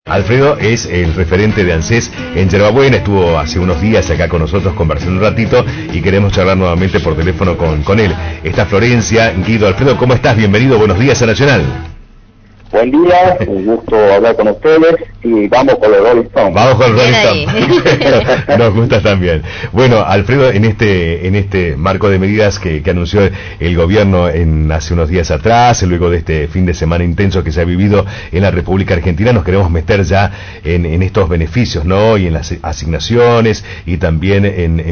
Alfredo es el referente de ANSES en Yerbabuena, estuvo hace unos días acá con nosotros conversando un ratito y queremos charlar nuevamente por teléfono con él. Está Florencia, Guido, Alfredo, ¿cómo estás? Bienvenido, buenos días a Nacional. Buen día, un gusto hablar con ustedes y vamos con los Rolling Stones. Vamos con los Rolling Stones. Nos gusta también. Bueno, Alfredo, en este marco de medidas que anunció el gobierno hace unos días atrás, luego de este fin de semana intenso que se ha vivido en la República Argentina, nos queremos meter ya en estos beneficios, ¿no? Y en las asignaciones y también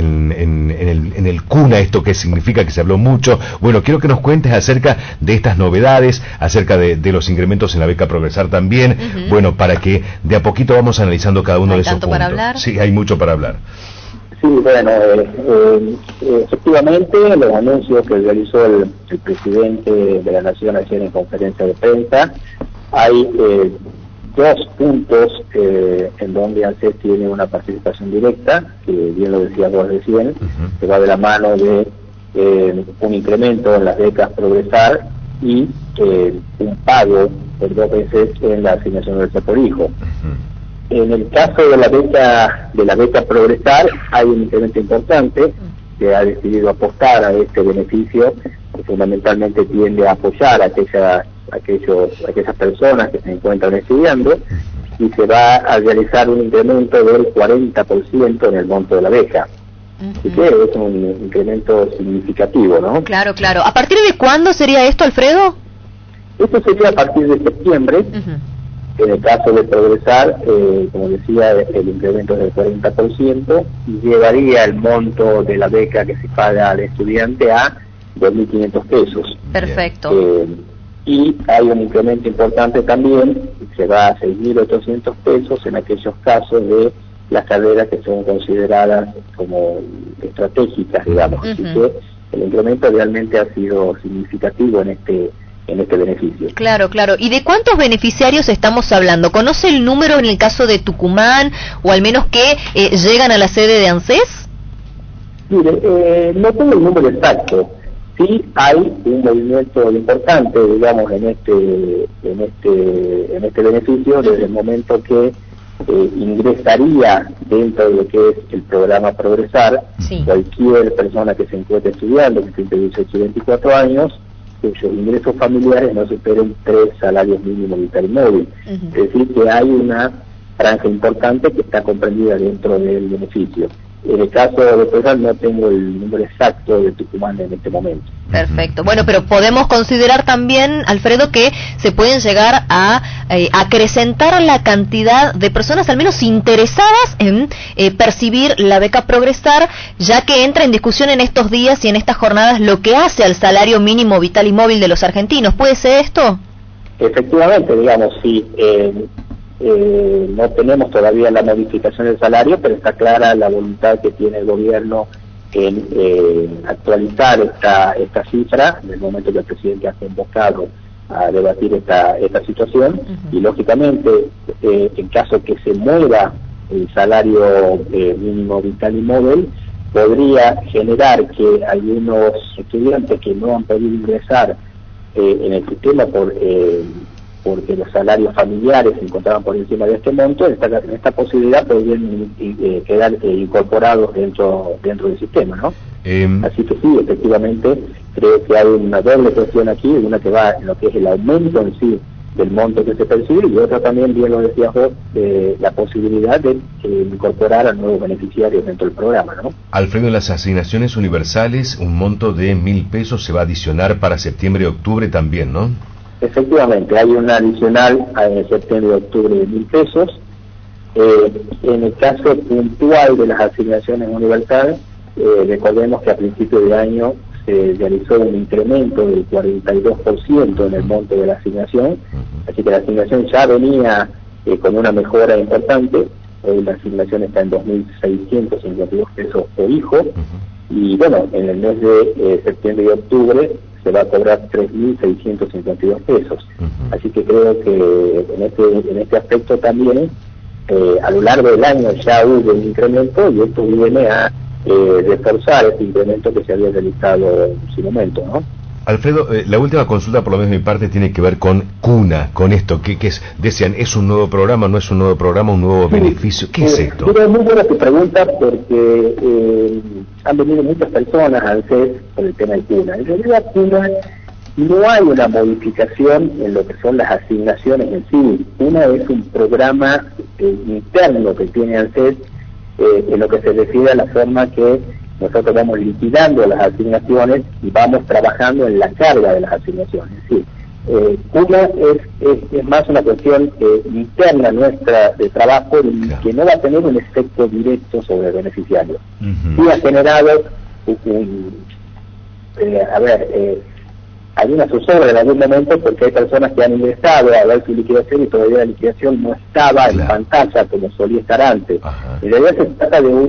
en el CUNA, esto que significa que se habló mucho. Bueno, quiero que nos cuentes acerca de estas novedades, acerca de los incrementos en la beca Progresar también, bueno, para que de a poquito vamos analizando cada uno de esos puntos. ¿Hay tanto para hablar? Sí, hay mucho para hablar. Sí, bueno, efectivamente, los anuncios que realizó el presidente de la Nación ayer en conferencia de prensa, hay dos puntos en donde ANSES tiene una participación directa, que bien lo decía vos recién, que va de la mano de un incremento en las becas Progresar y un pago por 2 veces en la asignación universal por hijo. En el caso de la beca Progresar hay un incremento importante que ha decidido apostar a este beneficio, que fundamentalmente tiende a apoyar a aquellas personas que se encuentran estudiando, y se va a realizar un incremento del 40% en el monto de la beca. Así que es un incremento significativo, ¿no? Claro, claro. ¿A partir de cuándo sería esto, Alfredo? Esto sería a partir de septiembre. En el caso de Progresar, como decía, el incremento es del 40% y llevaría el monto de la beca que se paga al estudiante a 2.500 pesos. Perfecto. Y hay un incremento importante también, se va a 6.800 pesos en aquellos casos de las carreras que son consideradas como estratégicas, digamos. Así que el incremento realmente ha sido significativo en este beneficio. Claro, claro. ¿Y de cuántos beneficiarios estamos hablando? ¿Conoce el número en el caso de Tucumán, o al menos que llegan a la sede de ANSES? Mire, no tengo el número exacto. Sí hay un movimiento importante, digamos, en este beneficio desde el momento que ingresaría dentro de lo que es el programa Progresar. Cualquier persona que se encuentre estudiando, que entre 18 y 24 años, cuyos ingresos familiares no superen 3 salarios mínimos vital y móvil. Es decir, que hay una franja importante que está comprendida dentro del beneficio. En el caso de Progresar no tengo el número exacto de Tucumán en este momento. Perfecto. Bueno, pero podemos considerar también, Alfredo, que se pueden llegar a acrecentar la cantidad de personas al menos interesadas en percibir la beca Progresar, ya que entra en discusión en estos días y en estas jornadas lo que hace al salario mínimo vital y móvil de los argentinos. ¿Puede ser esto? Efectivamente, digamos, sí. No tenemos todavía la modificación del salario, pero está clara la voluntad que tiene el gobierno en actualizar esta cifra en el momento que el presidente ha convocado a debatir esta situación. Y lógicamente, en caso que se mueva el salario mínimo vital y móvil, podría generar que algunos estudiantes que no han podido ingresar en el sistema porque los salarios familiares se encontraban por encima de este monto, esta posibilidad podrían quedar incorporados dentro del sistema, ¿no? Así que sí, efectivamente, creo que hay una doble cuestión aquí, una que va en lo que es el aumento en sí del monto que se percibe, y otra también, bien lo decías vos, la posibilidad de incorporar a nuevos beneficiarios dentro del programa, ¿no? Alfredo, en las asignaciones universales, un monto de 1.000 pesos se va a adicionar para septiembre y octubre también, ¿no? Efectivamente, hay una adicional en septiembre y octubre de 1.000 pesos. En el caso puntual de las asignaciones universales, recordemos que a principios de año se realizó un incremento del 42% en el monto de la asignación, así que la asignación ya venía con una mejora importante. Hoy la asignación está en 2.652 pesos por hijo, y bueno, en el mes de septiembre y octubre se va a cobrar 3.652 pesos. Así que creo que en este aspecto también, a lo largo del año ya hubo un incremento, y esto viene a reforzar este incremento que se había realizado en su momento, ¿no? Alfredo, la última consulta, por lo menos de mi parte, tiene que ver con Cuna, con esto, que es, decían, ¿es un nuevo programa, no es un nuevo programa, un nuevo beneficio? ¿Qué es esto? Pero es muy buena tu pregunta porque han venido muchas personas a ANSES por el tema de Cuna. En realidad, Cuna no hay una modificación en lo que son las asignaciones en sí. Cuna es un programa interno que tiene ANSES en lo que se refiere a la forma que nosotros vamos liquidando las asignaciones y vamos trabajando en la carga de las asignaciones. Sí, Cuna es más una cuestión interna nuestra de trabajo y que no va a tener un efecto directo sobre el beneficiario. Sí ha generado hay una zozobra en algún momento porque hay personas que han ingresado a ver su liquidación y todavía la liquidación no estaba en pantalla como solía estar antes. En realidad se trata de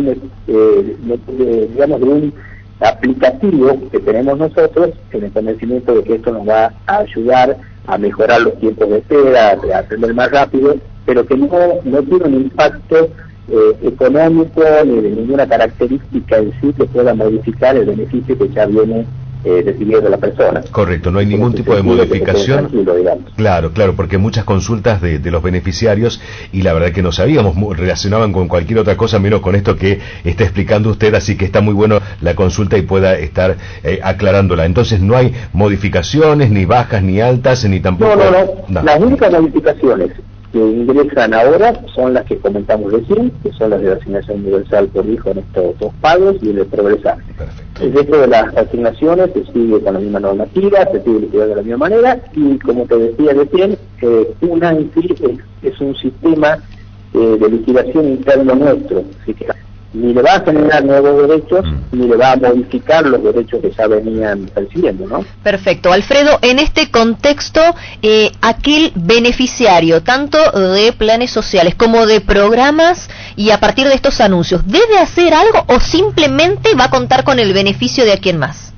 un aplicativo que tenemos nosotros en el convencimiento de que esto nos va a ayudar a mejorar los tiempos de espera, a aprender más rápido, pero que no tiene un impacto económico ni de ninguna característica en sí que pueda modificar el beneficio que ya viene recibiendo la persona. Correcto, no hay ningún tipo de modificación. Claro, porque muchas consultas de los beneficiarios, y la verdad que no sabíamos, relacionaban con cualquier otra cosa menos con esto que está explicando usted, así que está muy bueno la consulta y pueda estar aclarándola. Entonces no hay modificaciones, ni bajas, ni altas, ni tampoco... No. Las únicas modificaciones que ingresan ahora son las que comentamos recién, que son las de la asignación universal por hijo en estos dos pagos y el de progresar. El resto de las asignaciones se sigue con la misma normativa, se sigue liquidando de la misma manera y como te decía recién, Cuna en sí es un sistema de liquidación interno nuestro, así que ni le va a generar nuevos derechos, ni le va a modificar los derechos que ya venían percibiendo, ¿no? Perfecto. Alfredo, en este contexto, aquel beneficiario, tanto de planes sociales como de programas, y a partir de estos anuncios, ¿debe hacer algo o simplemente va a contar con el beneficio de a quien más?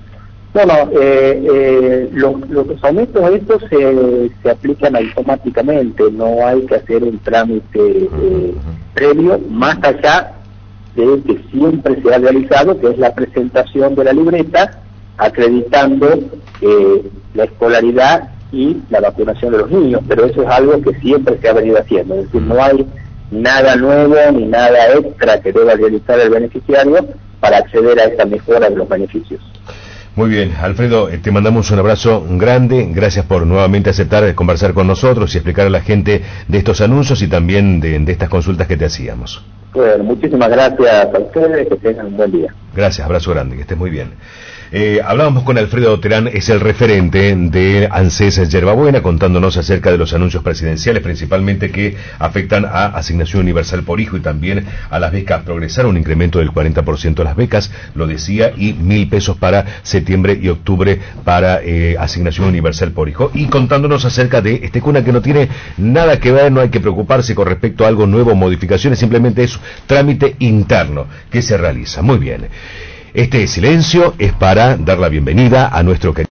Los aumentos estos se aplican automáticamente, no hay que hacer un trámite previo, más allá de que siempre se ha realizado, que es la presentación de la libreta acreditando la escolaridad y la vacunación de los niños, pero eso es algo que siempre se ha venido haciendo, es decir, no hay nada nuevo ni nada extra que deba realizar el beneficiario para acceder a esta mejora de los beneficios. Muy bien, Alfredo, te mandamos un abrazo grande, gracias por nuevamente aceptar conversar con nosotros y explicar a la gente de estos anuncios y también de estas consultas que te hacíamos. Bueno, muchísimas gracias a ustedes, que tengan un buen día. Gracias, abrazo grande, que estés muy bien. Hablábamos con Alfredo Terán, es el referente de ANSES Yerbabuena, contándonos acerca de los anuncios presidenciales, principalmente que afectan a asignación universal por hijo y también a las becas Progresar, un incremento del 40% de las becas, lo decía, y 1.000 pesos para septiembre y octubre para asignación universal por hijo, y contándonos acerca de este Cuna que no tiene nada que ver, no hay que preocuparse con respecto a algo nuevo, modificaciones, simplemente es trámite interno que se realiza. Muy bien. Este silencio es para dar la bienvenida a nuestro querido